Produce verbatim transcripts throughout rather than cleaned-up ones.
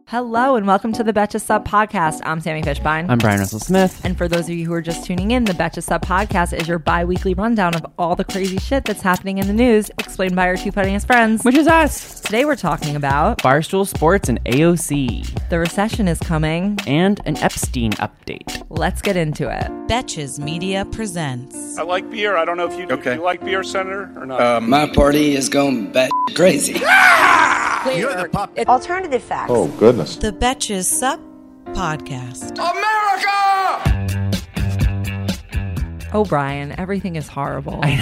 Hello and welcome to the Betches Sup podcast. I'm Sammy Fishbein. I'm Brian Russell Smith. And for those of you who are just tuning in, the Betches Sup podcast is your bi-weekly rundown of all the crazy shit that's happening in the news, explained by our two funniest friends, which is us. Today we're talking about Barstool Sports and A O C. The recession is coming. And an Epstein update. Let's get into it. Betches Media presents. I like beer. I don't know if you do. Okay. Do you like beer, Senator, or not? Uh, my party is going bat crazy. You're the pup. Alternative facts. Oh, goodness. The Betches Sup podcast. America! Oh, Brian, everything is horrible. I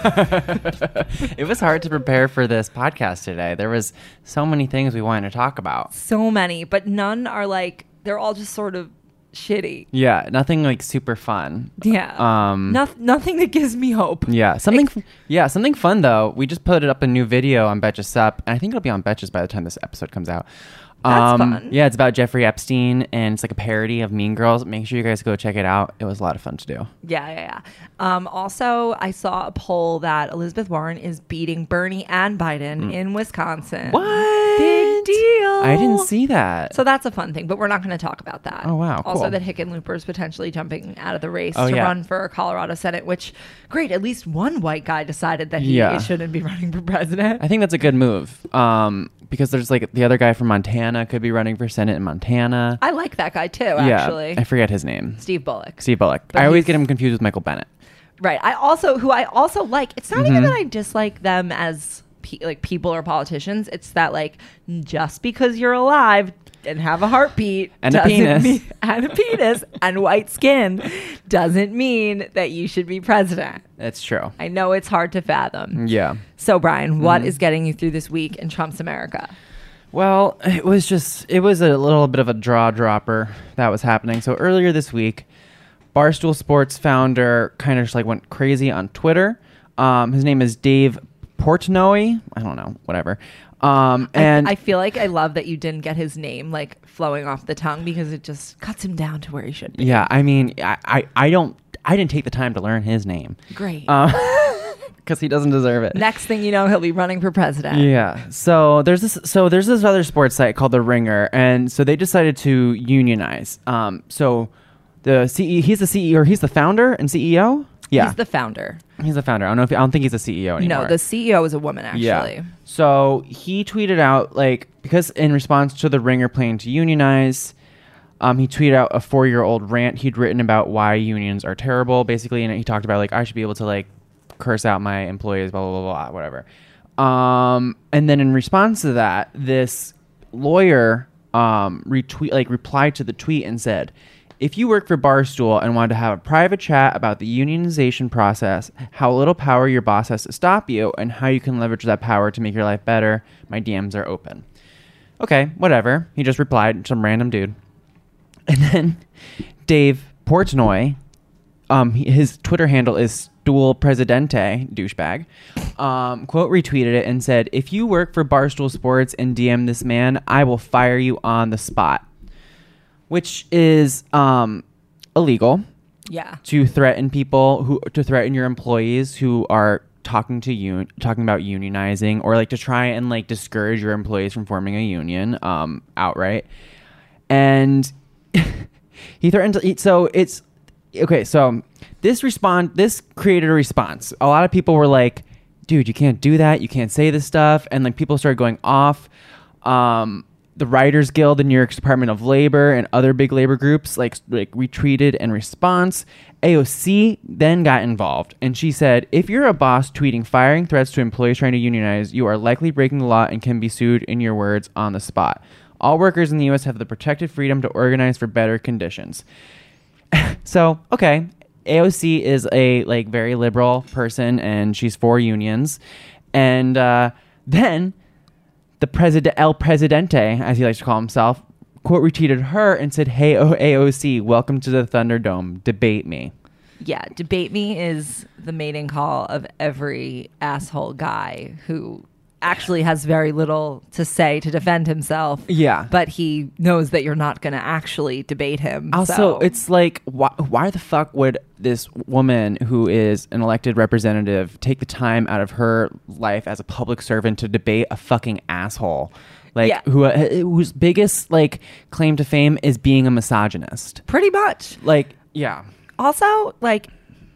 know. It was hard to prepare for this podcast today. There was so many things we wanted to talk about. So many, but none are like, they're all just sort of shitty. Yeah, nothing like super fun. Yeah. Um, no- nothing that gives me hope. Yeah, something. Ex- yeah, something fun though. We just put it up a new video on Betches Sup, and I think it'll be on Betches by the time this episode comes out. That's um, fun. Yeah, it's about Jeffrey Epstein, and it's like a parody of Mean Girls. Make sure you guys go check it out. It was a lot of fun to do. Yeah, yeah, yeah. Um, also, I saw a poll that Elizabeth Warren is beating Bernie and Biden Mm. in Wisconsin. What? Big deal. I didn't see that. So that's a fun thing, but we're not going to talk about that. Oh, wow, Also, cool. that Hickenlooper is potentially jumping out of the race Oh, to yeah. run for Colorado Senate, which, great, at least one white guy decided that he Yeah. shouldn't be running for president. I think that's a good move. Um, because there's like the other guy from Montana could be running for Senate in Montana. I like that guy too, yeah, actually. I forget his name. Steve Bullock. Steve Bullock. But I always he's- get him confused with Michael Bennett. Right. I also, who I also like, it's not even Mhm. that I dislike them as pe- like people or politicians. It's that like just because you're alive and have a heartbeat And a doesn't penis. mean- and a penis and white skin doesn't mean that you should be president. That's true. I know it's hard to fathom. Yeah. So Brian, what Mhm. is getting you through this week in Trump's America? Well, it was just, it was a little bit of a jaw dropper that was happening. So earlier this week, Barstool Sports founder kind of just like went crazy on Twitter. Um, his name is Dave Portnoy. I don't know, whatever. Um, and I, I feel like I love that you didn't get his name like flowing off the tongue because it just cuts him down to where he should be. yeah, I mean, I, I, I don't, I didn't take the time to learn his name. Great. Because he doesn't deserve it. Next thing you know, he'll be running for president. Yeah. So there's this. So there's this other sports site called The Ringer, and so they decided to unionize. Um. So the C E he's the C E O or he's the founder and C E O. Yeah. He's the founder. He's the founder. I don't know if I don't think he's a C E O anymore. No, the C E O is a woman, actually. Yeah. So he tweeted out like because in response to The Ringer planning to unionize. Um, he tweeted out a four-year-old rant he'd written about why unions are terrible, basically, and he talked about like I should be able to like curse out my employees, blah blah blah blah, whatever. Um, and then in response to that, this lawyer um, retweet like replied to the tweet and said, "If you work for Barstool and wanted to have a private chat about the unionization process, how little power your boss has to stop you, and how you can leverage that power to make your life better, my D Ms are open." Okay, whatever. He just replied, some random dude. And then Dave Portnoy, um, he- his Twitter handle is Stool Presidente, douchebag, um, quote retweeted it and said, "If you work for Barstool Sports and D M this man, I will fire you on the spot," which is um, illegal Yeah. to threaten people who to threaten your employees who are talking to you talking about unionizing or like to try and like discourage your employees from forming a union um, outright. And he threatened to, so it's okay. So this respond, this created a response. A lot of people were like, dude, you can't do that. You can't say this stuff. And like people started going off. Um, the Writers Guild, the New York Department of Labor, and other big labor groups like, like retweeted in response. A O C then got involved, and she said, if you're a boss tweeting firing threats to employees trying to unionize, you are likely breaking the law and can be sued, in your words, on the spot. All workers in the U S have the protected freedom to organize for better conditions. So, okay, A O C is a like very liberal person, and she's for unions. And uh, then the president, El Presidente, as he likes to call himself, quote retweeted her and said, "Hey, A O C, welcome to the Thunderdome. Debate me." Yeah. Debate me is the mating call of every asshole guy who actually has very little to say to defend himself. Yeah. But he knows that you're not going to actually debate him. Also, so. it's like, why, why the fuck would this woman who is an elected representative take the time out of her life as a public servant to debate a fucking asshole? like Yeah. who uh, whose biggest like claim to fame is being a misogynist. Pretty much. Like, yeah. Also, like,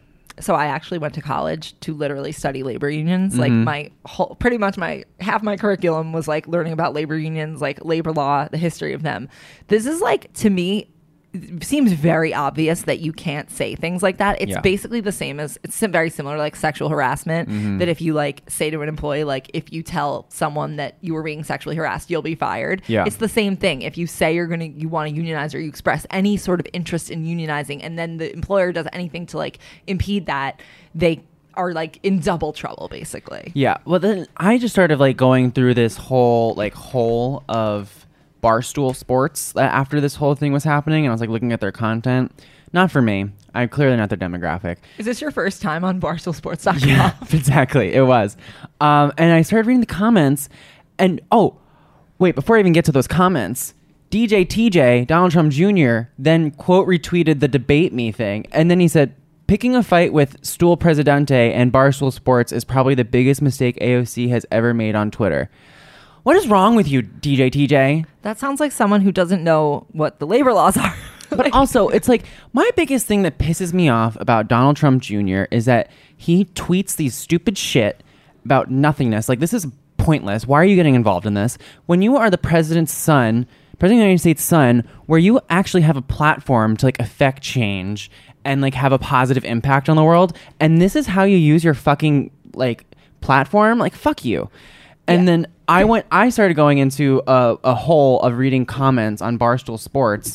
so I actually went to college to literally study labor unions. Like Mm-hmm. my whole, pretty much my half my curriculum was like learning about labor unions, like labor law, the history of them. This is like, to me, it seems very obvious that you can't say things like that. It's Yeah. basically the same as, it's sim- very similar to like sexual harassment. Mm-hmm. That if you like say to an employee, like if you tell someone that you were being sexually harassed, you'll be fired. Yeah. It's the same thing. If you say you're gonna, you want to unionize or you express any sort of interest in unionizing, and then the employer does anything to like impede that, they are like in double trouble, basically. Yeah. Well, then I just started like going through this whole like hole of Barstool Sports uh, after this whole thing was happening, and I was like looking at their content. Not for me. I'm clearly not their demographic. Is this your first time on barstool sports dot com? Yeah, exactly. It was. Um, and I started reading the comments, and oh, wait, before I even get to those comments, D J T J, Donald Trump Junior, then quote retweeted the debate me thing, and then he said, picking a fight with Stool Presidente and Barstool Sports is probably the biggest mistake A O C has ever made on Twitter. What is wrong with you, D J T J? That sounds like someone who doesn't know what the labor laws are. But also, it's like my biggest thing that pisses me off about Donald Trump Junior is that he tweets these stupid shit about nothingness. Like, this is pointless. Why are you getting involved in this? When you are the president's son, president of the United States' son, where you actually have a platform to like affect change and like have a positive impact on the world, and this is how you use your fucking like platform, like fuck you. And Yeah. then I went. I started going into a, a hole of reading comments on Barstool Sports,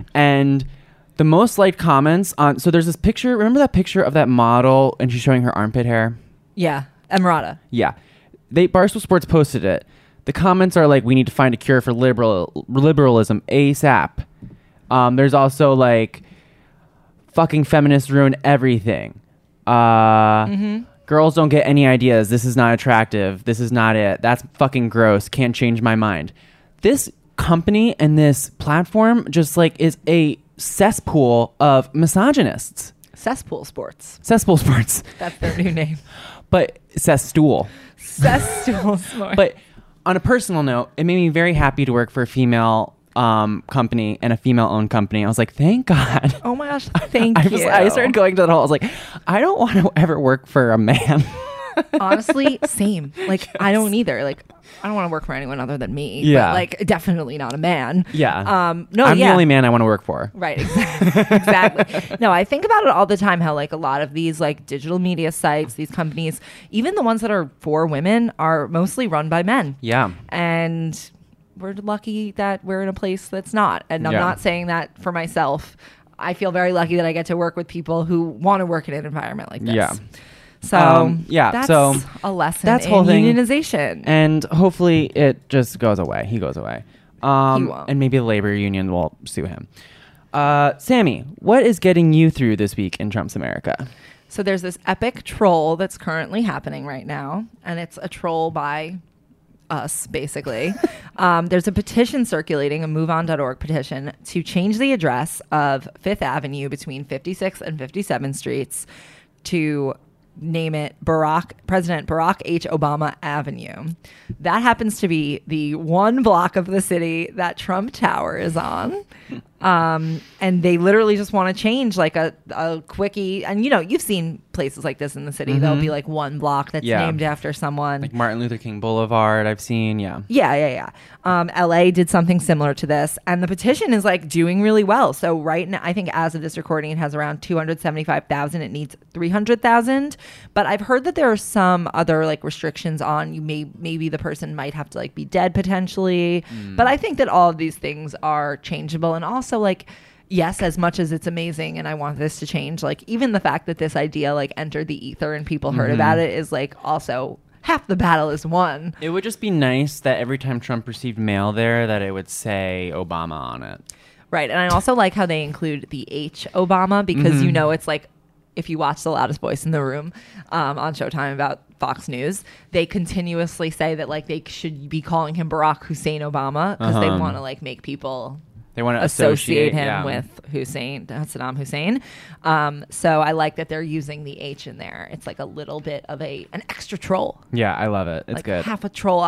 and the most liked comments on. So there's this picture. Remember that picture of that model, and she's showing her armpit hair. Yeah, Emirata. Yeah, they Barstool Sports posted it. The comments are like, "We need to find a cure for liberal liberalism ASAP." Um, there's also like, "Fucking feminists ruin everything." Uh, Mm-hmm. Girls don't get any ideas. This is not attractive. This is not it. That's fucking gross. Can't change my mind. This company and this platform just like is a cesspool of misogynists. Cesspool Sports. Cesspool Sports. That's their new name. But cessstool. Cesspool Sports. But on a personal note, it made me very happy to work for a female um, company and a female-owned company. I was like, thank God. Oh my gosh, thank I you. was, I started going to that whole. I was like, I don't want to ever work for a man. Honestly, same. Like, I don't either. Like, I don't want to work for anyone other than me. Yeah. But, like, definitely not a man. Yeah. Um. No. I'm yeah. the only man I want to work for. Right. Exactly. exactly. No, I think about it all the time. How like a lot of these like digital media sites, these companies, even the ones that are for women, are mostly run by men. Yeah. And we're lucky that we're in a place that's not. And I'm Yeah. not saying that for myself. I feel very lucky that I get to work with people who want to work in an environment like this. Yeah. So Um, yeah, that's so a lesson that's in whole thing. unionization. And hopefully it just goes away. He goes away. Um, He won't. And maybe the labor union will sue him. Uh, Sammy, what is getting you through this week in Trump's America? So there's this epic troll that's currently happening right now, and it's a troll by us, basically. um, there's a petition circulating, a move on dot org petition, to change the address of Fifth Avenue between fifty-sixth and fifty-seventh Streets to name it Barack President Barack H. Obama Avenue. That happens to be the one block of the city that Trump Tower is on. Um, and they literally just want to change like a, a quickie. And, you know, you've seen places like this in the city. There'll be like one block that's Yeah. named after someone. Like Martin Luther King Boulevard, I've seen. Yeah. Yeah, yeah, yeah. Um, L A did something similar to this, and the petition is like doing really well. So right now, I think as of this recording, it has around two hundred seventy-five thousand. It needs three hundred thousand. But I've heard that there are some other like restrictions on you. May maybe the person might have to like be dead potentially. But I think that all of these things are changeable, and also like. Yes, as much as it's amazing and I want this to change, like even the fact that this idea like entered the ether and people heard about it is like also half the battle is won. It would just be nice that every time Trump received mail there, that it would say Obama on it. Right. And I also like how they include the H Obama because, you know, it's like if you watch The Loudest Voice in the Room um, on Showtime about Fox News, they continuously say that like they should be calling him Barack Hussein Obama because they Uh-huh. want to like make people They want to associate associate, him yeah. with Hussein, Saddam Hussein. Um, so I like that they're using the H in there. It's like a little bit of a an extra troll, Yeah, I love it. It's like good. half a troll up.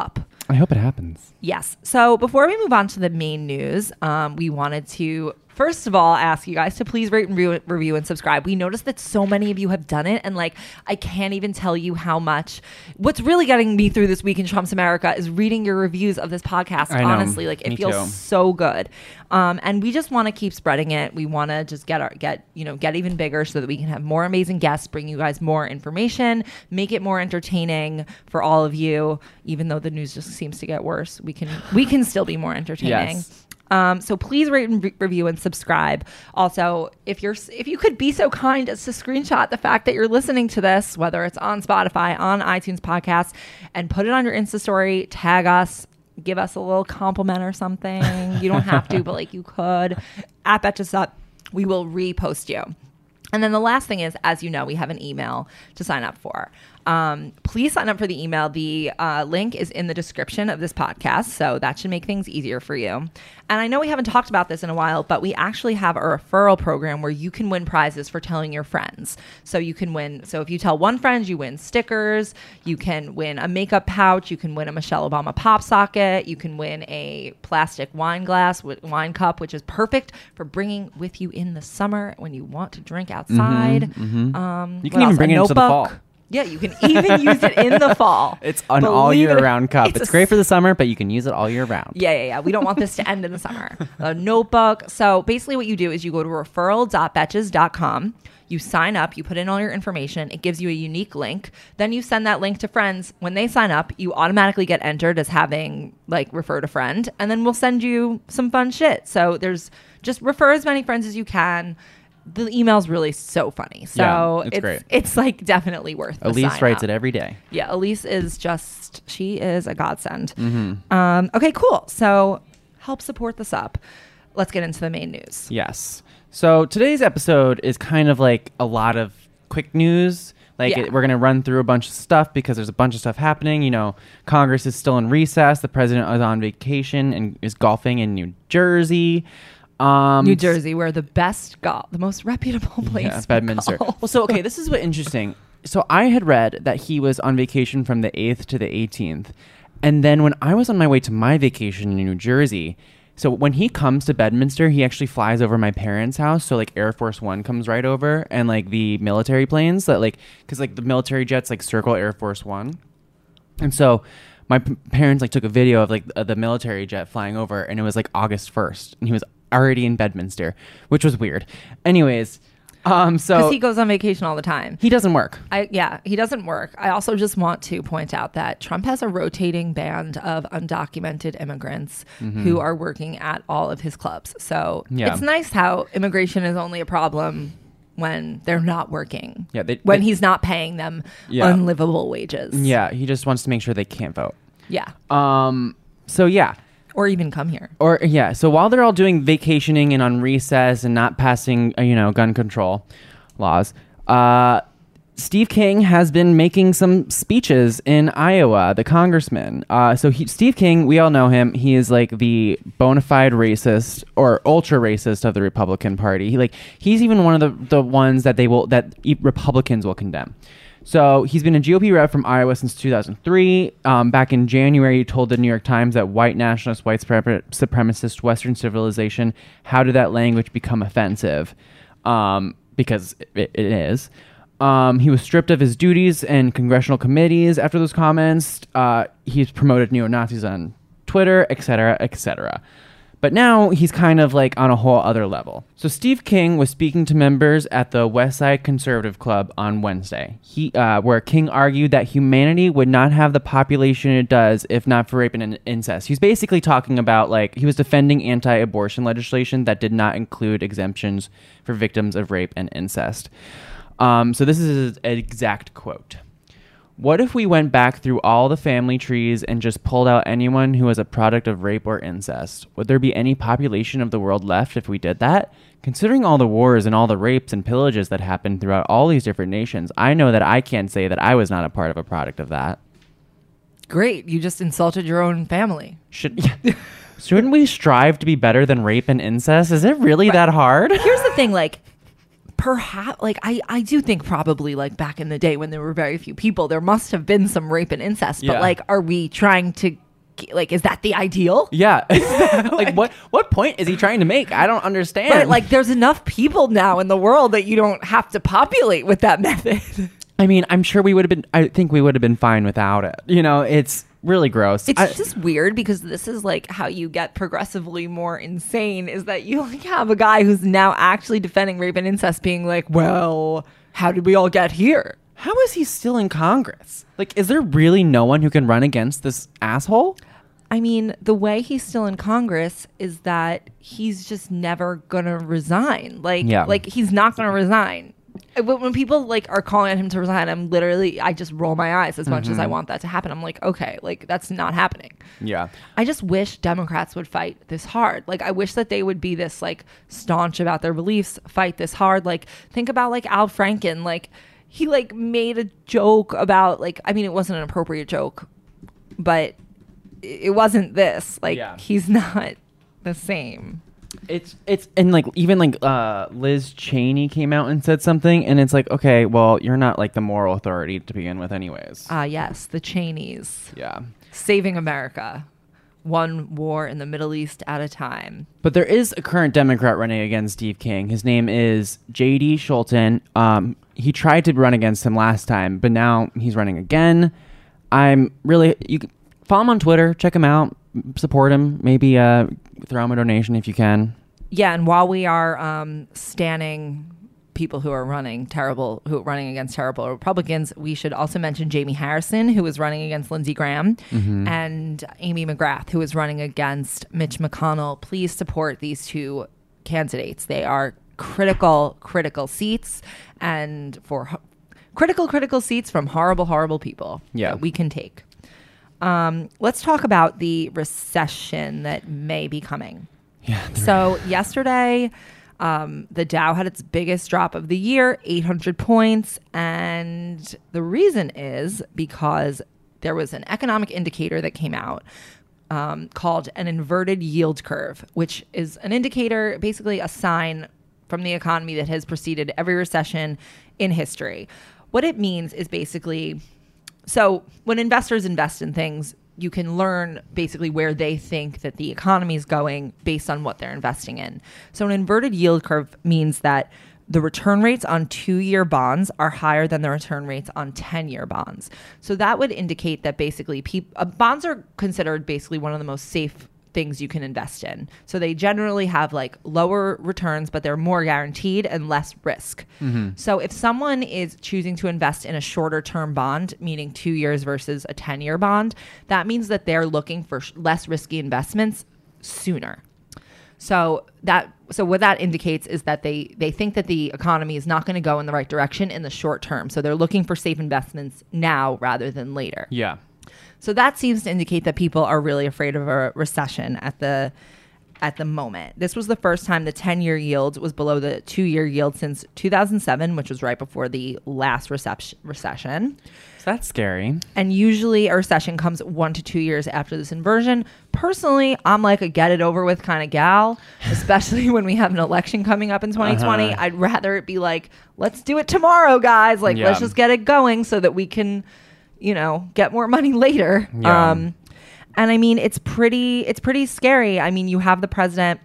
I hope it happens. Yes. So before we move on to the main news, um, we wanted to first of all ask you guys to please rate and re- review and subscribe. We noticed that so many of you have done it, and like I can't even tell you how much. What's really getting me through this week in Trump's America is reading your reviews of this podcast. I know. Honestly, like it Me feels too. so good, um, and we just want to keep spreading it. We want to just get our get you know get even bigger so that we can have more amazing guests, bring you guys more information, make it more entertaining for all of you. Even though the news just seems to get worse, we can we can still be more entertaining. Yes. Um, so please rate and re- review and subscribe. Also, if you're if you could be so kind as to screenshot the fact that you're listening to this, whether it's on Spotify, on iTunes podcasts, and put it on your Insta story, tag us, give us a little compliment or something. You don't have to, but like you could. At Betches Up, we will repost you. And then the last thing is, as you know, we have an email to sign up for. Um, please sign up for the email. The uh, link is in the description of this podcast, so that should make things easier for you. And I know we haven't talked about this in a while, but we actually have a referral program where you can win prizes for telling your friends. So you can win. So if you tell one friend, you win stickers. You can win a makeup pouch. You can win a Michelle Obama pop socket. You can win a plastic wine glass, wine cup, which is perfect for bringing with you in the summer when you want to drink outside. Mm-hmm, mm-hmm. Um, You can what even else? bring A it into the notebook. fall. Yeah, you can even use it in the fall. It's an Believe all year it- round cup. It's, it's a great for the summer, but you can use it all year round. Yeah, yeah, yeah. We don't want this to end in the summer. A notebook. So basically what you do is you go to referral dot betches dot com. You sign up. You put in all your information. It gives you a unique link. Then you send that link to friends. When they sign up, you automatically get entered as having like referred a friend. And then we'll send you some fun shit. So there's just refer as many friends as you can. The email's really so funny. So Yeah, it's it's great. it's like definitely worth the Elise sign writes up. it every day. Yeah, Elise is just, she is a godsend. Mm-hmm. Um, okay, cool. So help support this up. Let's get into the main news. Yes. So today's episode is kind of like a lot of quick news. Like Yeah. it, we're going to run through a bunch of stuff because there's a bunch of stuff happening. You know, Congress is still in recess. The president is on vacation and is golfing in New Jersey. Um, New Jersey, where the best golf, the most reputable place. Yeah, for Bedminster. golf. Well, so okay, this is what interesting. So I had read that he was on vacation from the eighth to the eighteenth, and then when I was on my way to my vacation in New Jersey, so when he comes to Bedminster, he actually flies over my parents' house. So like Air Force One comes right over, and like the military planes that like, because like the military jets like circle Air Force One, and so my p- parents like took a video of like uh, the military jet flying over, and it was like August first, and he was already in Bedminster, which was weird. Anyways, um, so Because he goes on vacation all the time. he doesn't work. I, yeah, he doesn't work. I also just want to point out that Trump has a rotating band of undocumented immigrants who are working at all of his clubs. So Yeah. it's nice how immigration is only a problem when they're not working. Yeah, they- when they- he's not paying them Yeah. unlivable wages. Yeah, he just wants to make sure they can't vote. Yeah. Um, so yeah. Or even come here. Or yeah, so while they're all doing vacationing and on recess and not passing, uh, you know, gun control laws, uh, Steve King has been making some speeches in Iowa, the congressman. Uh, so he, Steve King, we all know him. He is like the bona fide racist or ultra racist of the Republican Party. He like he's even one of the, the ones that they will that e- Republicans will condemn. So he's been a G O P rep from Iowa since two thousand three. Um, back in January, he told the New York Times that white nationalist, white supre- supremacist Western civilization, how did that language become offensive? Um, because it, it is. Um, he was stripped of his duties and congressional committees after those comments. Uh, he's promoted neo-Nazis on Twitter, et cetera, et cetera. But now he's kind of like on a whole other level. So Steve King was speaking to members at the West Side Conservative Club on Wednesday, he, uh, where King argued that humanity would not have the population it does if not for rape and incest. He's basically talking about like he was defending anti-abortion legislation that did not include exemptions for victims of rape and incest. Um, so this is an exact quote. What if we went back through all the family trees and just pulled out anyone who was a product of rape or incest? Would there be any population of the world left if we did that? Considering all the wars and all the rapes and pillages that happened throughout all these different nations, I know that I can't say that I was not a part of a product of that. Great. You just insulted your own family. Should, shouldn't we strive to be better than rape and incest? Is it really that hard? Here's the thing, like, perhaps, like, I, I do think probably, like, back in the day when there were very few people, there must have been some rape and incest. Yeah. But, like, are we trying to like, is that the ideal? Yeah. Like, what what point is he trying to make? I don't understand. But like, there's enough people now in the world that you don't have to populate with that method. I mean, I'm sure we would have been, I think we would have been fine without it. You know, it's really gross. It's I, just weird because this is like how you get progressively more insane, is that you like have a guy who's now actually defending rape and incest being like, well, how did we all get here? How is he still in Congress? Like, is there really no one who can run against this asshole? I mean, the way he's still in Congress is that he's just never gonna resign. Like, Yeah. like he's not gonna resign. When when people like are calling on him to resign, I'm literally, I just roll my eyes as much as I want that to happen. I'm like, okay, like that's not happening. Yeah. I just wish Democrats would fight this hard. Like, I wish that they would be this like staunch about their beliefs, fight this hard. Like, think about like Al Franken. Like, he like made a joke about like, I mean, it wasn't an appropriate joke, but it wasn't this. Like, Yeah. he's not the same. It's it's and like even like uh Liz Cheney came out and said something, and it's like, okay, well, you're not like the moral authority to begin with anyways. Ah, yes, the Cheneys. Yeah. Saving America. One war in the Middle East at a time. But there is a current Democrat running against Steve King. His name is J D Scholten. Um, he tried to run against him last time, but now he's running again. I'm really, you can follow him on Twitter, check him out, support him, maybe uh, throw him a donation if you can. Yeah, and while we are um, standing people who are running terrible, who are running against terrible Republicans, we should also mention Jamie Harrison, who is running against Lindsey Graham, Mm-hmm. and Amy McGrath, who is running against Mitch McConnell. Please support these two candidates. They are critical, critical seats, and for ho- critical, critical seats from horrible, horrible people Yeah. that we can take. Um, let's talk about the recession that may be coming. Yeah. So yesterday, um, the Dow had its biggest drop of the year, eight hundred points. And the reason is because there was an economic indicator that came out um, called an inverted yield curve, which is an indicator, basically a sign from the economy that has preceded every recession in history. What it means is basically, so when investors invest in things, you can learn basically where they think that the economy is going based on what they're investing in. So an inverted yield curve means that the return rates on two-year bonds are higher than the return rates on ten-year bonds. So that would indicate that basically peop- uh, bonds are considered basically one of the most safe things you can invest in. So they generally have like lower returns, but they're more guaranteed and less risk. Mm-hmm. So if someone is choosing to invest in a shorter term bond, meaning two years versus a ten-year bond, that means that they're looking for sh- less risky investments sooner. So that so what that indicates is that they they think that the economy is not going to go in the right direction in the short term. So they're looking for safe investments now rather than later. Yeah. So that seems to indicate that people are really afraid of a recession at the at the moment. This was the first time the ten-year yield was below the two-year yield since two thousand seven, which was right before the last recep- recession. So that's scary. And usually a recession comes one to two years after this inversion. Personally, I'm like a get it over with kind of gal, especially when we have an election coming up in twenty twenty. Uh-huh. I'd rather it be like, let's do it tomorrow, guys. Like, Yeah. let's just get it going so that we can, you know, get more money later. Yeah. Um, and I mean, it's pretty, it's pretty scary. I mean, you have the president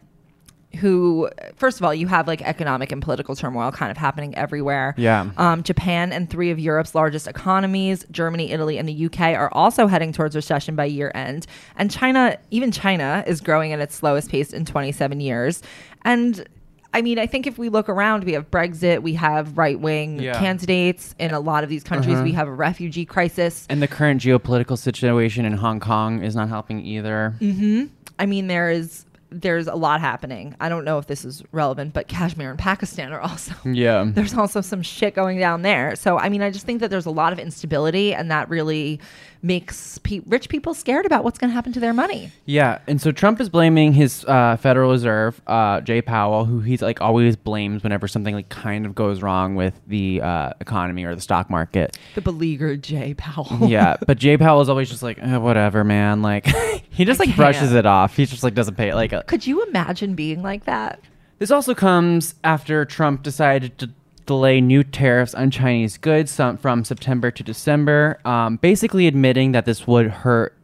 who, first of all, you have like economic and political turmoil kind of happening everywhere. Yeah. Um, Japan and three of Europe's largest economies, Germany, Italy, and the U K, are also heading towards recession by year end. And China, even China, is growing at its slowest pace in twenty-seven years. And I mean, I think if we look around, we have Brexit, we have right-wing Yeah. candidates in a lot of these countries. Uh-huh. We have a refugee crisis. And the current geopolitical situation in Hong Kong is not helping either. Mm-hmm. I mean, there is there's a lot happening. I don't know if this is relevant, but Kashmir and Pakistan are also Yeah. there's also some shit going down there. So, I mean, I just think that there's a lot of instability, and that really makes pe- rich people scared about what's going to happen to their money. Yeah, and so Trump is blaming his uh, Federal Reserve, uh, Jay Powell, who he's like always blames whenever something like kind of goes wrong with the uh, economy or the stock market. The beleaguered Jay Powell. Yeah, but Jay Powell is always just like, eh, whatever, man. Like he just I like brushes can't. it off. He just like doesn't pay it. Like uh, Could you imagine being like that? this also comes after Trump decided to delay new tariffs on Chinese goods some, from September to December, um, basically admitting that this would hurt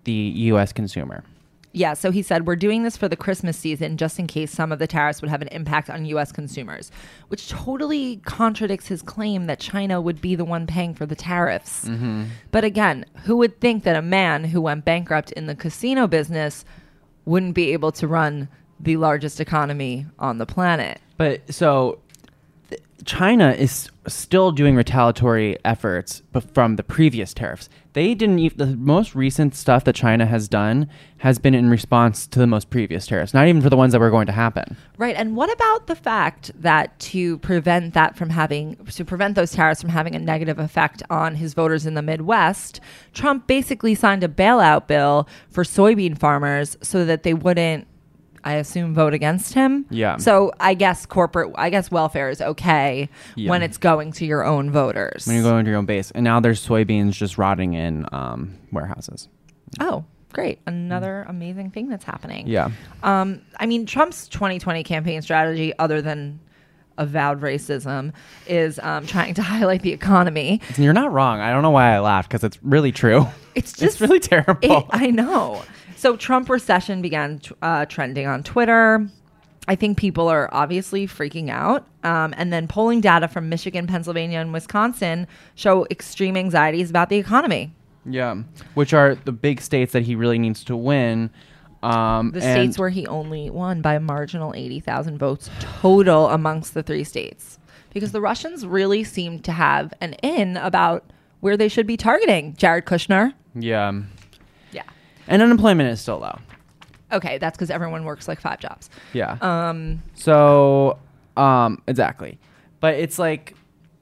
the U S consumer. Yeah, so he said, we're doing this for the Christmas season just in case some of the tariffs would have an impact on U S consumers, which totally contradicts his claim that China would be the one paying for the tariffs. Mm-hmm. But again, who would think that a man who went bankrupt in the casino business wouldn't be able to run the largest economy on the planet? But so th- China is still doing retaliatory efforts but from the previous tariffs. They didn't even, the most recent stuff that China has done has been in response to the most previous tariffs, not even for the ones that were going to happen. Right. And what about the fact that to prevent that from having, to prevent those tariffs from having a negative effect on his voters in the Midwest, Trump basically signed a bailout bill for soybean farmers so that they wouldn't, I assume, vote against him. Yeah. So I guess corporate, I guess welfare is okay Yeah. when it's going to your own voters. When you go into your own base. And now there's soybeans just rotting in um, warehouses. Oh, great. Another amazing thing that's happening. Yeah. Um, I mean, Trump's twenty twenty campaign strategy, other than avowed racism, is um, trying to highlight the economy. You're not wrong. I don't know why I laughed because it's really true. It's just it's really terrible. It, I know. So Trump recession began uh, trending on Twitter. I think people are obviously freaking out. Um, and then polling data from Michigan, Pennsylvania, and Wisconsin show extreme anxieties about the economy. Yeah. Which are the big states that he really needs to win. Um, The and states where he only won by a marginal eighty thousand votes total amongst the three states. Because the Russians really seem to have an in about where they should be targeting Jared Kushner. Yeah. Yeah. And unemployment is still low. Okay, that's because everyone works like five jobs. Yeah. Um, So, um, exactly. But it's like,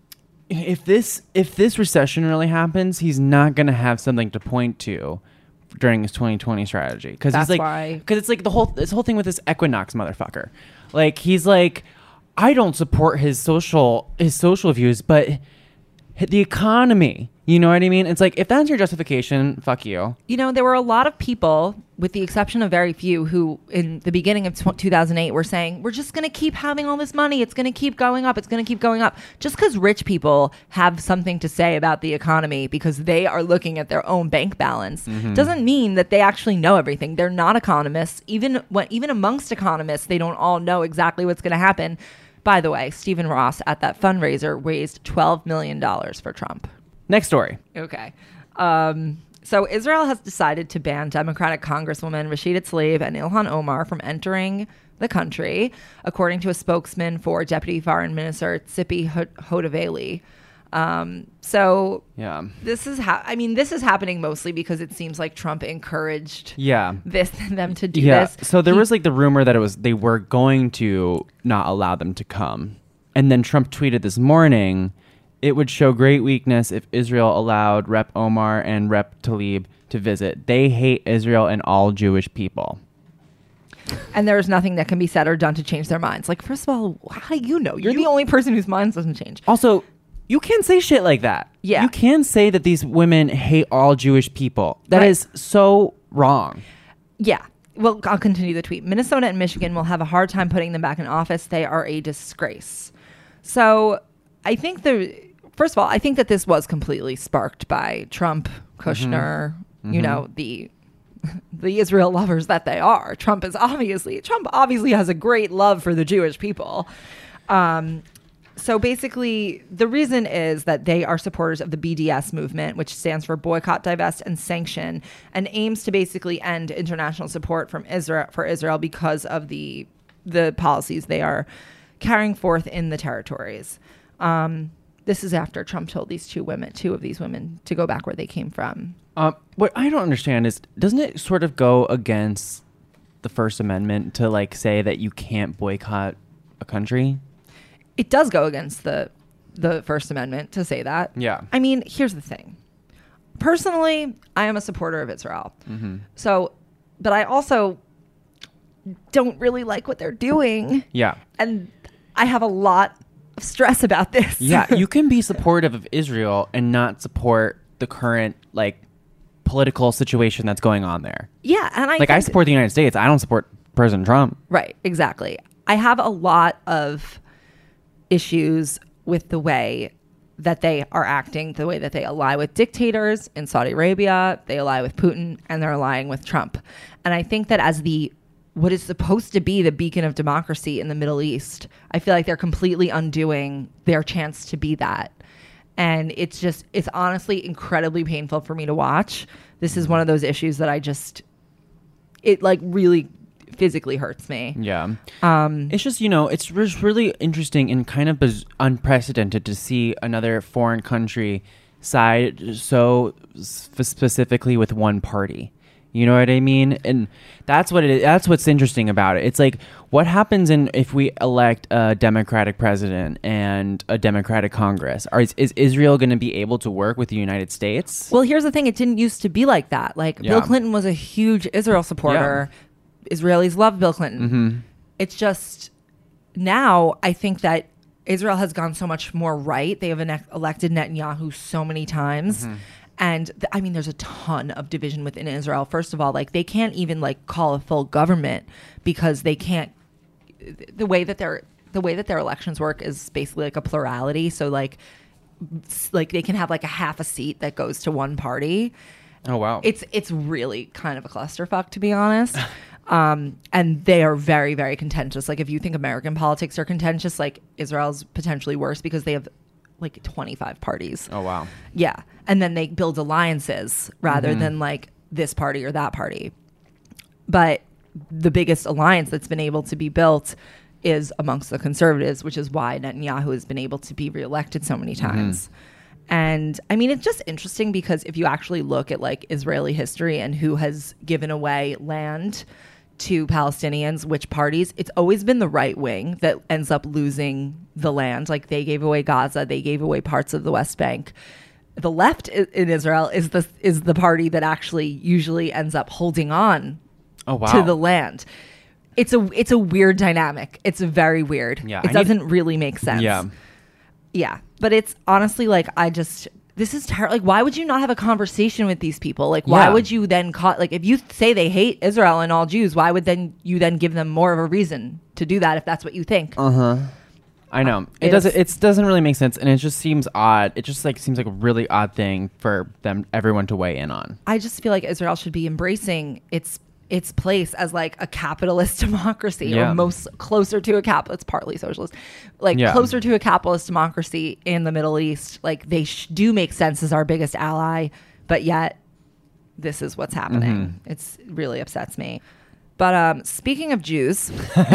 if this if this recession really happens, he's not going to have something to point to during his twenty twenty strategy. Because he's That's like, why- because it's like the whole this whole thing with this Equinox motherfucker. Like he's like, I don't support his social his social views, but the economy. You know what I mean? It's like, if that's your justification, fuck you. You know, there were a lot of people, with the exception of very few, who in the beginning of two thousand eight were saying, we're just going to keep having all this money. It's going to keep going up. It's going to keep going up. Just because rich people have something to say about the economy because they are looking at their own bank balance Mm-hmm. doesn't mean that they actually know everything. They're not economists. Even when, even amongst economists, they don't all know exactly what's going to happen. By the way, Stephen Ross at that fundraiser raised twelve million dollars for Trump. Next story. Okay. Um, so Israel has decided to ban Democratic Congresswoman Rashida Tlaib and Ilhan Omar from entering the country, according to a spokesman for Deputy Foreign Minister Tzipi Hodaveli. Um, so Yeah. this is ha- I mean, this is happening mostly because it seems like Trump encouraged Yeah. this them to do Yeah. this. So there He- was like the rumor that it was they were going to not allow them to come. And then Trump tweeted this morning, it would show great weakness if Israel allowed Rep Omar and Rep Tlaib to visit. They hate Israel and all Jewish people. and there's nothing that can be said or done to change their minds. Like, first of all, how do you know? You're the only person whose minds doesn't change. Also, you can't say shit like that. Yeah. You can say that these women hate all Jewish people. That Right. is so wrong. Yeah. Well, I'll continue the tweet. Minnesota and Michigan will have a hard time putting them back in office. They are a disgrace. So I think the, first of all, I think that this was completely sparked by Trump, Kushner, Mm-hmm. you know, the the Israel lovers that they are. Trump is obviously, Trump obviously has a great love for the Jewish people. Um, so basically, the reason is that they are supporters of the B D S movement, which stands for Boycott, Divest, and Sanction, and aims to basically end international support from Israel for Israel because of the the policies they are carrying forth in the territories. Um, this is after Trump told these two women, two of these women, to go back where they came from. Um, what I don't understand is, doesn't it sort of go against the First Amendment to like say that you can't boycott a country? It does go against the the First Amendment to say that. Yeah. I mean, here's the thing. Personally, I am a supporter of Israel. Mm-hmm. So, but I also don't really like what they're doing. Yeah. And I have a lot of stress about this. Yeah, you can be supportive of Israel and not support the current like political situation that's going on there. Yeah, and I Like I think- support the United States. I don't support President Trump. Right, exactly. I have a lot of issues with the way that they are acting the way that they ally with dictators in Saudi Arabia, they ally with Putin, and they're allying with Trump. And I think that as the what is supposed to be the beacon of democracy in the Middle East, I feel like they're completely undoing their chance to be that. And it's just, it's honestly incredibly painful for me to watch. This is one of those issues that I just, it like really physically hurts me. Yeah. Um, it's just, you know, it's just really interesting and kind of biz- unprecedented to see another foreign country side so sp- specifically with one party. You know what I mean? And that's what it is. That's what's interesting about it. It's like, what happens in if we elect a Democratic president and a Democratic Congress? Are, is, is Israel going to be able to work with the United States? Well, here's the thing. It didn't used to be like that. Like, Yeah. Bill Clinton was a huge Israel supporter. Israelis love Bill Clinton. Mm-hmm. It's just now I think that Israel has gone so much more right. They have ene- elected Netanyahu so many times. Mm-hmm. And th- I mean, there's a ton of division within Israel. First of all, like they can't even like call a full government because they can't. th- The way that their the way that their elections work is basically like a plurality. So like, s- like they can have like a half a seat that goes to one party. Oh, wow. It's it's really kind of a clusterfuck, to be honest. Um, and they are very, very contentious. Like if you think American politics are contentious, like Israel's potentially worse because they have like twenty-five parties. Oh, wow. Yeah. And then they build alliances rather Mm-hmm. than like this party or that party. But the biggest alliance that's been able to be built is amongst the conservatives, which is why Netanyahu has been able to be reelected so many times. Mm-hmm. And I mean, it's just interesting because if you actually look at like Israeli history and who has given away land to Palestinians, which parties, it's always been the right wing that ends up losing the land. Like they gave away Gaza, they gave away parts of the West Bank. The left i- in Israel is the is the party that actually usually ends up holding on Oh, wow. to the land. It's a it's a weird dynamic. It's very weird. Yeah, it I need- doesn't really make sense. Yeah. Yeah, but it's honestly like I just this is ter- like why would you not have a conversation with these people? Like why Yeah. would you then call like if you say they hate Israel and all Jews, why would then you then give them more of a reason to do that if that's what you think? Uh-huh. I know. It It's- doesn't it doesn't really make sense, and it just seems odd. It just like seems like a really odd thing for them everyone to weigh in on. I just feel like Israel should be embracing its its place as like a capitalist democracy Yeah. or most closer to a capital. It's partly socialist, like Yeah. closer to a capitalist democracy in the Middle East. Like they sh- do make sense as our biggest ally, but yet this is what's happening. Mm-hmm. It's really upsets me. But um, speaking of Jews,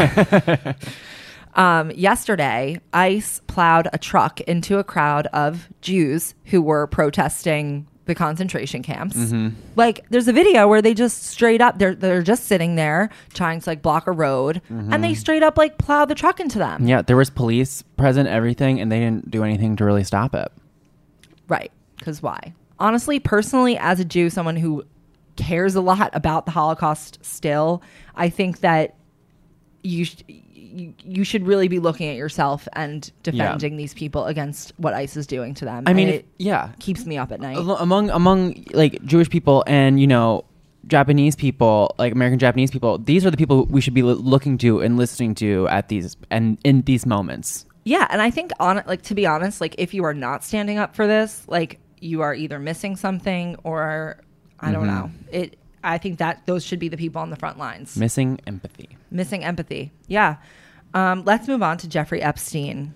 um, yesterday ICE plowed a truck into a crowd of Jews who were protesting the concentration camps. Mm-hmm. Like there's a video where they just straight up they're they're just sitting there trying to like block a road and they straight up like plow the truck into them. Yeah, there was police present, everything, and they didn't do anything to really stop it. Right. Because why? Honestly, personally, as a Jew, someone who cares a lot about the Holocaust still, I think that you sh- you, you should really be looking at yourself and defending these people against what ICE is doing to them. I mean, And if- it yeah. keeps me up at night. Al- among among like Jewish people and you know Japanese people, like American Japanese people, these are the people we should be lo- looking to and listening to at these and in these moments. Yeah, and I think on like to be honest, like if you are not standing up for this, like you are either missing something or I don't Mm-hmm. know. It I think that those should be the people on the front lines. Missing empathy. Missing empathy. Yeah. Um, let's move on to Jeffrey Epstein.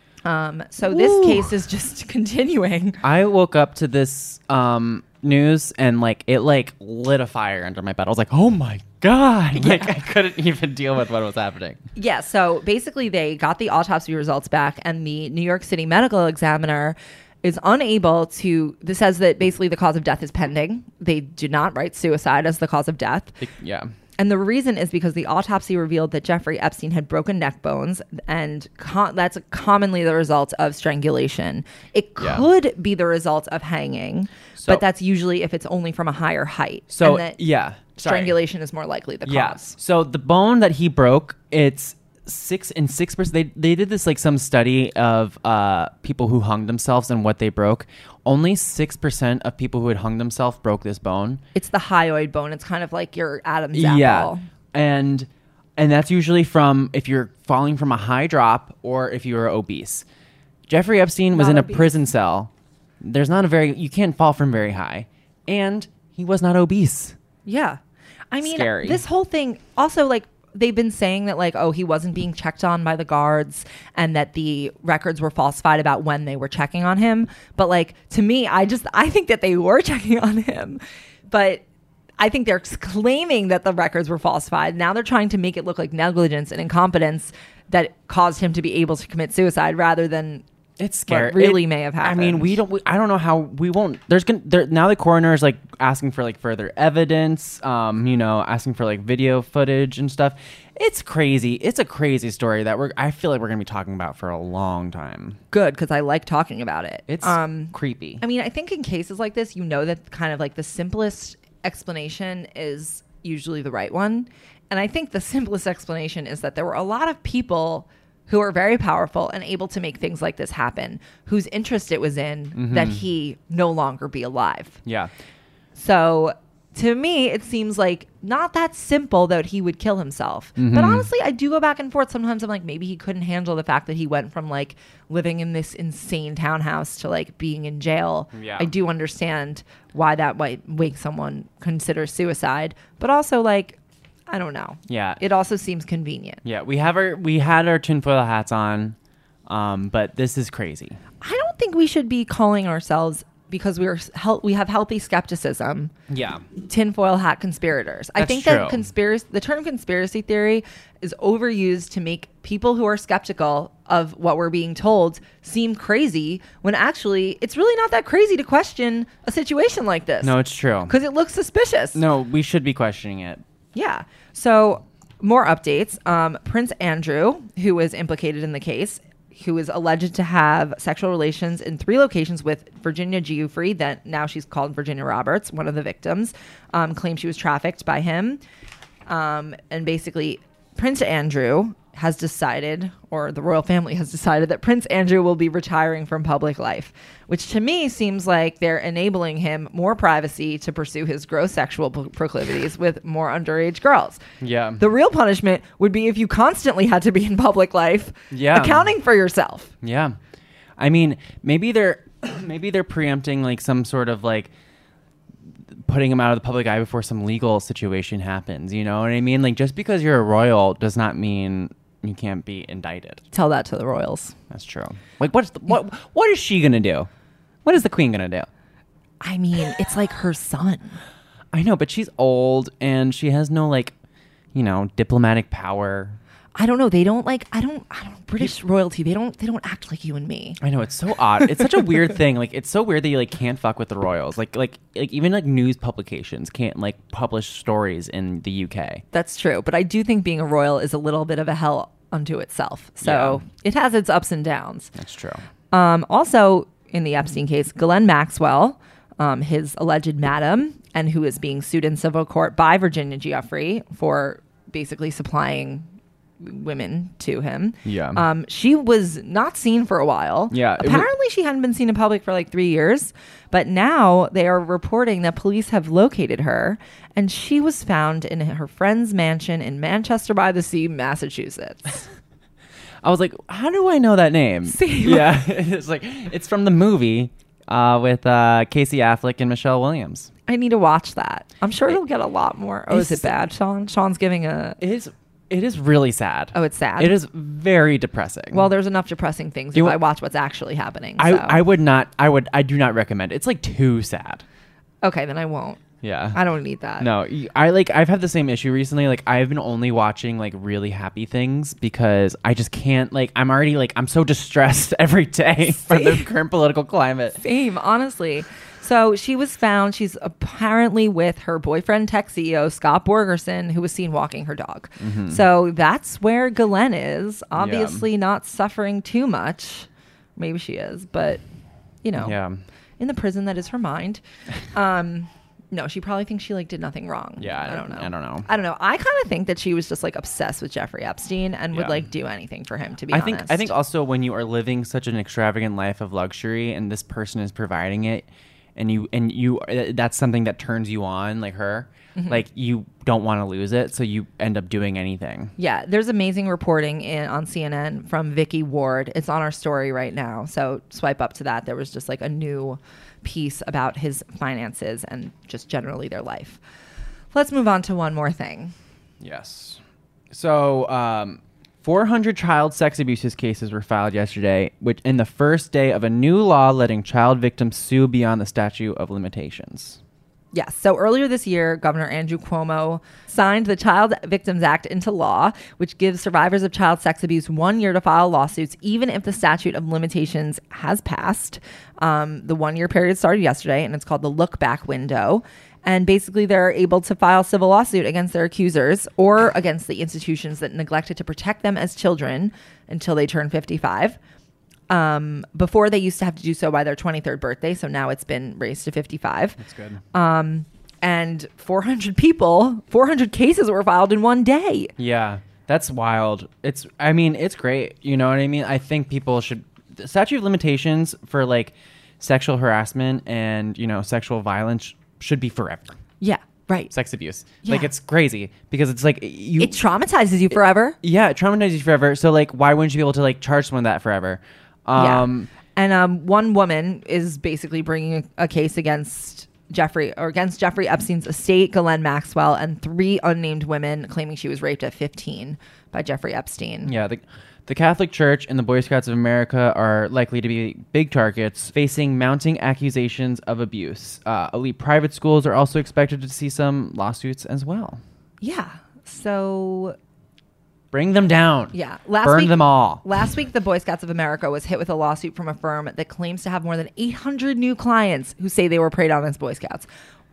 Um, so this Ooh. case is just continuing. I woke up to this um, news and like it like lit a fire under my bed. I was like, oh my god! Like I couldn't even deal with what was happening. Yeah. So basically, they got the autopsy results back, and the New York City medical examiner is unable to. This says that basically the cause of death is pending. They do not write suicide as the cause of death. It- yeah. And the reason is because the autopsy revealed that Jeffrey Epstein had broken neck bones, and co- that's commonly the result of strangulation. It Yeah. could be the result of hanging, So- but that's usually if it's only from a higher height. So and that yeah, Sorry. strangulation is more likely the Yeah. cause. So the bone that he broke, it's six and six percent. They they did this like some study of uh people who hung themselves and what they broke. Only six percent of people who had hung themselves broke this bone. It's the hyoid bone. It's kind of like your Adam's Yeah, apple. and and that's usually from if you're falling from a high drop or if you're obese. Jeffrey Epstein was Not in a obese. prison cell. There's not a very you can't fall from very high, and he was not obese. Yeah. I mean, Scary. this whole thing also, like, they've been saying that, like, oh, he wasn't being checked on by the guards and that the records were falsified about when they were checking on him. But, like, to me, I just, I think that they were checking on him. But I think they're claiming that the records were falsified. Now they're trying to make it look like negligence and incompetence that caused him to be able to commit suicide rather than It's scary. what really It- may have I happened. mean, we don't. We, I don't know how we won't. There's gonna there, now the coroner is like asking for like further evidence. Um, you know, asking for like video footage and stuff. It's crazy. It's a crazy story that we're. I feel like we're gonna be talking about for a long time. good because I like talking about it. It's um, creepy. I mean, I think in cases like this, you know that kind of like the simplest explanation is usually the right one. And I think the simplest explanation is that there were a lot of people who are very powerful and able to make things like this happen, whose interest it was in Mm-hmm. that he no longer be alive. yeah. So to me, it seems like not that simple that he would kill himself. Mm-hmm. But honestly, I do go back and forth. Sometimes I'm like, maybe he couldn't handle the fact that he went from like living in this insane townhouse to like being in jail. Yeah. I do understand why that might make someone consider suicide. But also, like, I don't know. Yeah. It also seems convenient. Yeah. We have our we had our tinfoil hats on, um, but this is crazy. I don't think we should be calling ourselves, because we're hel- we have healthy skepticism, Yeah. tinfoil hat conspirators. I That's think true. that conspiracy, the term conspiracy theory is overused to make people who are skeptical of what we're being told seem crazy, when actually it's really not that crazy to question a situation like this. No, it's true. Because it looks suspicious. No, we should be questioning it. Yeah. So more updates. Um, Prince Andrew, who was implicated in the case, who is alleged to have sexual relations in three locations with Virginia Giuffre, that now she's called Virginia Roberts, one of the victims, um, claimed she was trafficked by him. Um, and basically, Prince Andrew has decided, or the royal family has decided, that Prince Andrew will be retiring from public life, which to me seems like they're enabling him more privacy to pursue his gross sexual pro- proclivities with more underage girls. Yeah. The real punishment would be if you constantly had to be in public life, Yeah. accounting for yourself. Yeah. I mean, maybe they're maybe they're preempting like some sort of like putting him out of the public eye before some legal situation happens. You know what I mean? Like, just because you're a royal does not mean you can't be indicted. Tell that to the royals. That's true. Like, what's the, what what is she gonna do? What is the queen gonna do? I mean, it's like her son. I know, but she's old and she has no like, you know, diplomatic power. I don't know. They don't like. I don't. I don't. British royalty. They don't. They don't act like you and me. I know, it's so odd. It's such a weird thing. Like, it's so weird that you like can't fuck with the royals. Like, like, like even like news publications can't like publish stories in the U K. That's true. But I do think being a royal is a little bit of a hell unto itself. So it has its ups and downs. That's true. Um, also, in the Epstein case, Ghislaine Maxwell, um, his alleged madam, and who is being sued in civil court by Virginia Giuffre for basically supplying women to him. Yeah. Um, she was not seen for a while. Yeah, it wa- Apparently, she hadn't been seen in public for like three years. But now they are reporting that police have located her, and she was found in her friend's mansion in Manchester by the Sea, Massachusetts. I was like, how do I know that name? Same. Yeah, it's like it's from the movie uh, with uh, Casey Affleck and Michelle Williams. I need to watch that. I'm sure it'll get a lot more. Oh, is It's- it bad, Sean? Sean's giving a. It is. It is really sad. Oh, it's sad? It is very depressing. Well, there's enough depressing things You if wa- I watch what's actually happening. I so. I would not. I would. I do not recommend. It's like too sad. Okay, then I won't. Yeah. I don't need that. No, y- I like I've had the same issue recently. Like I've been only watching like really happy things because I just can't like I'm already like I'm so distressed every day from the current political climate. Same, honestly. So she was found. She's apparently with her boyfriend, tech C E O Scott Borgerson, who was seen walking her dog. Mm-hmm. So that's where Ghislaine is. Obviously, not suffering too much. Maybe she is, but you know, Yeah. in the prison that is her mind. Um, no, she probably thinks she like did nothing wrong. Yeah, I don't know. I don't know. I don't know. I kind of think that she was just like obsessed with Jeffrey Epstein and would Yeah. like do anything for him. To be I honest, think I think also when you are living such an extravagant life of luxury and this person is providing it, and you and you uh, that's something that turns you on, like her, mm-hmm. like you don't want to lose it, so you end up doing anything. Yeah, there's amazing reporting in on C N N from Vicky Ward. It's on our story right now, so swipe up to that. There was just like a new piece about his finances and just generally their life. Let's move on to one more thing. Yes. So, um, four hundred child sex abuse cases were filed yesterday, which in the first day of a new law letting child victims sue beyond the statute of limitations. Yes. So earlier this year, Governor Andrew Cuomo signed the Child Victims Act into law, which gives survivors of child sex abuse one year to file lawsuits, even if the statute of limitations has passed. Um, the one-year period started yesterday, and it's called the look-back window. And basically, they're able to file civil lawsuit against their accusers or against the institutions that neglected to protect them as children until they turn fifty-five. Um, before they used to have to do so by their twenty-third birthday. So now it's been raised to fifty-five. That's good. Um, and four hundred people, four hundred cases were filed in one day. Yeah, that's wild. It's, I mean, it's great. You know what I mean? I think people should, the statute of limitations for like sexual harassment and, you know, sexual violence should be forever. Yeah, right. Sex abuse. Yeah. Like, it's crazy because it's like you. It traumatizes you forever. It, yeah, it traumatizes you forever. So, like, why wouldn't you be able to, like, charge someone that forever? Um, yeah. And um, one woman is basically bringing a, a case against Jeffrey or against Jeffrey Epstein's estate, Ghislaine Maxwell, and three unnamed women claiming she was raped at fifteen by Jeffrey Epstein. Yeah, the, the Catholic Church and the Boy Scouts of America are likely to be big targets, facing mounting accusations of abuse. Uh, elite private schools are also expected to see some lawsuits as well. Yeah. So... Bring them down. Yeah. Last Burn week, them all. Last week, the Boy Scouts of America was hit with a lawsuit from a firm that claims to have more than eight hundred new clients who say they were preyed on as Boy Scouts.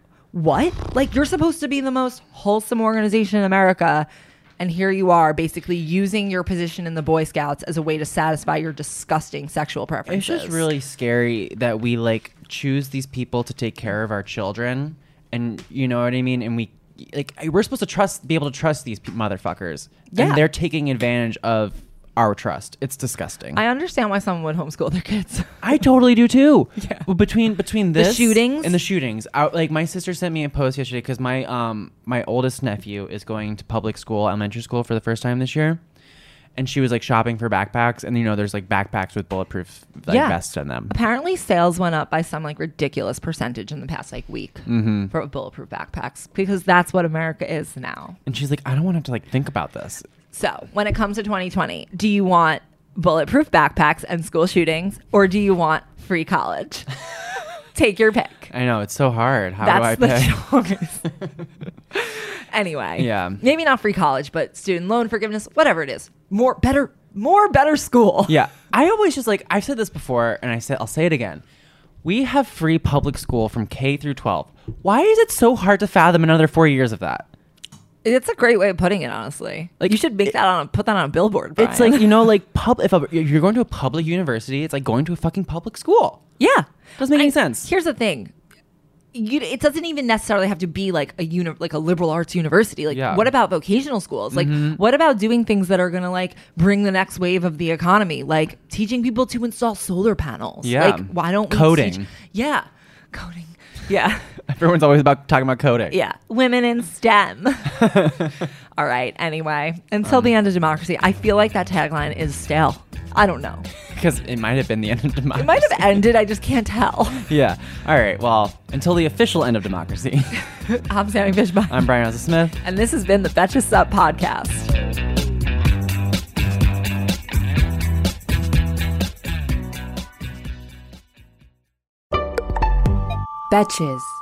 What? Like, you're supposed to be the most wholesome organization in America, and here you are basically using your position in the Boy Scouts as a way to satisfy your disgusting sexual preferences. It's just really scary that we, like, choose these people to take care of our children, and you know what I mean? And we like we're supposed to trust, be able to trust these pe- motherfuckers, yeah. and they're taking advantage of our trust. It's disgusting. I understand why someone would homeschool their kids. I totally do too. Yeah. Well, between between this the shootings and the shootings, I, like my sister sent me a post yesterday because my um my oldest nephew is going to public school, elementary school for the first time this year, and she was like shopping for backpacks, and you know there's like backpacks with bulletproof like yeah. vests in them. Apparently sales went up by some like ridiculous percentage in the past like week mm-hmm. for bulletproof backpacks because that's what America is now. And she's like, I don't want to have to like think about this. So when it comes to twenty twenty, do you want bulletproof backpacks and school shootings, or do you want free college? Take your pick. I know, it's so hard. How That's do I pick? choice. Anyway, yeah, maybe not free college, but student loan forgiveness, whatever it is. More better, more better school. Yeah, I always just like I've said this before, and I said I'll say it again. We have free public school from K through twelve. Why is it so hard to fathom another four years of that? It's a great way of putting it, honestly. Like you should make it, that on a, put that on a billboard. Brian. It's like, you know, like pub. If, a, if you're going to a public university, it's like going to a fucking public school. Yeah, doesn't make I, any sense. Here's the thing. You, it doesn't even necessarily have to be like a uni- like a liberal arts university. Like, yeah. what about vocational schools? Like, mm-hmm. what about doing things that are going to like bring the next wave of the economy? Like teaching people to install solar panels. Yeah. Like, why don't we coding? Teach- yeah, coding. Yeah. Everyone's always about talking about coding. Yeah. Women in STEM. All right. Anyway, until um, the end of democracy, I feel like that tagline is stale. I don't know. Because it might have been the end of democracy. It might have ended. I just can't tell. Yeah. All right. Well, until the official end of democracy. I'm Sammy Fishbein. I'm Brian Rosa Smith. And this has been the Betches Sup podcast. Betches.